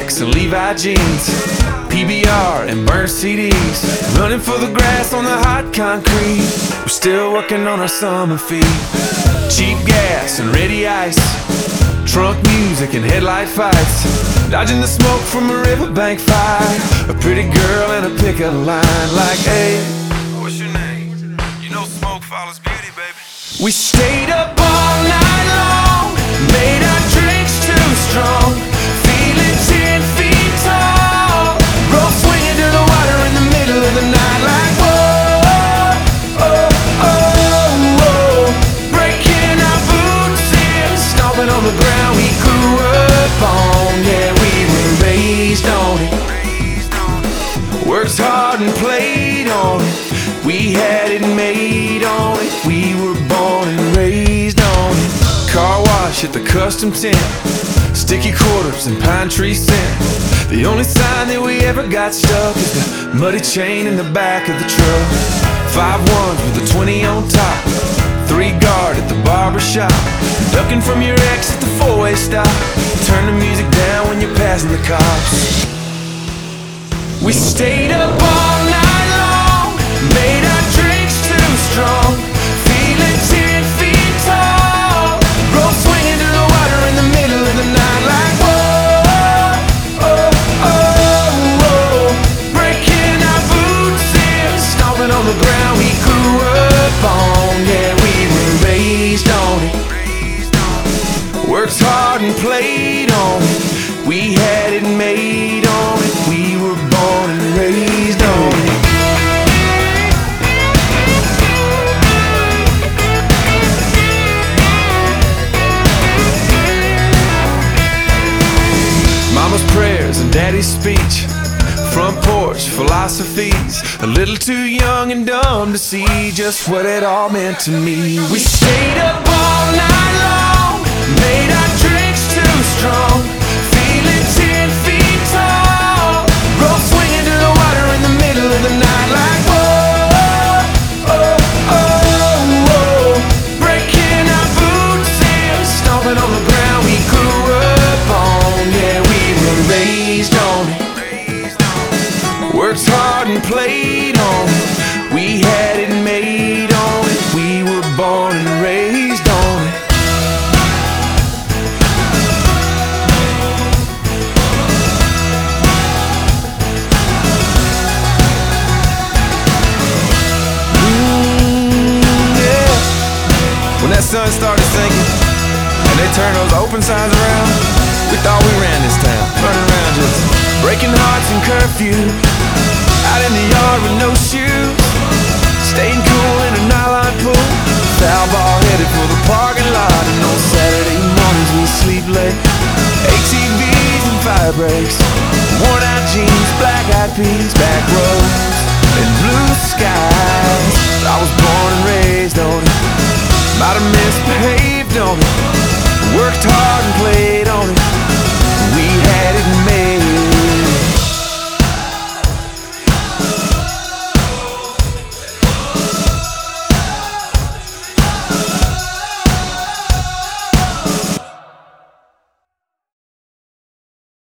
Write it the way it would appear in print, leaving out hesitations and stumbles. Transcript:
kicks and Levi jeans, PBR and burnt CDs, running for the grass on the hot concrete. We're still working on our summer feet. Cheap gas and ready ice, trunk music and headlight fights, dodging the smoke from a riverbank fire. A pretty girl and a pickup line like, hey, what's your name? You know smoke follows beauty, baby. We stayed up all night long, made our drinks too strong, feeling 10 feet tall, rope swinging to the water in the middle of the night like, whoa, oh, oh, oh, breaking our boots in, stomping on the ground we grew up on. Yeah, we were raised on it, worked hard and played on it. We had it made on it. We were born and raised on it. Car wash at the custom tent, sticky quarters and pine tree scent. The only sign that we ever got stuck is the muddy chain in the back of the truck. 5 ones with a 20 on top, 3 guard at the barber shop, ducking from your ex at the 4-way stop. Turn the music down when you're passing the cops. We stayed up all night long, made our drinks too strong, feeling 10 feet tall, rope swinging to the water in the middle of the night like, whoa, oh, oh, oh, breaking our boots in, stomping on the ground we grew up on. Yeah, we were raised on it, worked hard and played on it. We had it made on it. We were born and raised on it. Mama's prayers and daddy's speech, front porch philosophies, a little too young and dumb to see just what it all meant to me. We stayed up all night long, made our drinks too strong, feeling 10 feet tall, rope swinging to the water in the middle of the night like, whoa, oh, oh, oh, breaking our boots in, stomping on the ground we grew up on. Yeah, we were raised on it, worked hard and played on it. We had it made on it. We were born and raised on it. When that sun started sinking and they turned those open signs around, we thought we ran this town, running around just breaking hearts and curfew, out in the yard with no shoes, staying cool in a nylon pool, foul ball headed for the parking lot. And on Saturday mornings we sleep late, ATVs and fire breaks, worn out jeans, black eyed peas, back roads and blue skies. I was born and raised on it, might have misbehaved on it, worked hard and played on it. We had it